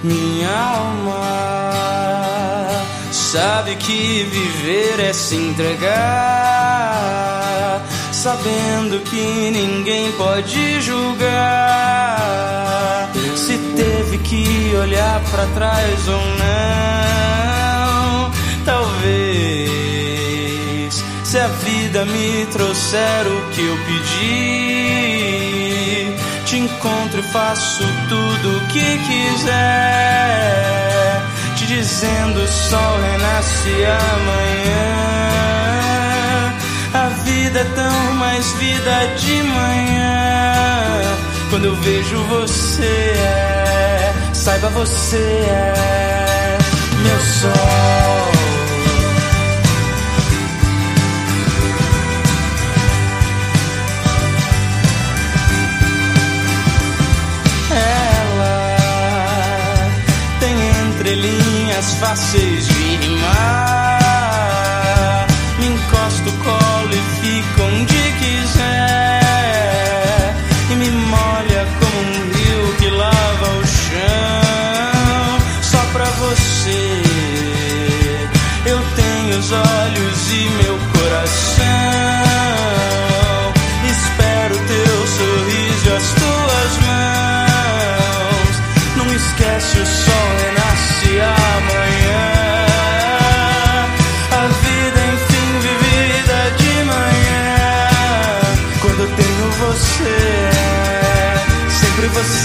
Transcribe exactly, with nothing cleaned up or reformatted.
minha alma sabe que viver é se entregar, sabendo que ninguém pode julgar se teve que olhar pra trás ou não. Talvez, se a vida me trouxer o que eu pedi, te encontro e faço tudo o que quiser, te dizendo o sol renasce amanhã. A vida é tão mais vida de manhã. Quando eu vejo você é, saiba você é meu sol. Linhas fáceis de rimar, me encosta o colo e fica onde quiser, e me molha como um rio que lava o chão. Só pra você eu tenho os olhos e meu coração, espero teu sorriso e as tuas mãos. Não esquece, o sol renasce amanhã. A vida enfim vivida de manhã. Quando eu tenho você, sempre você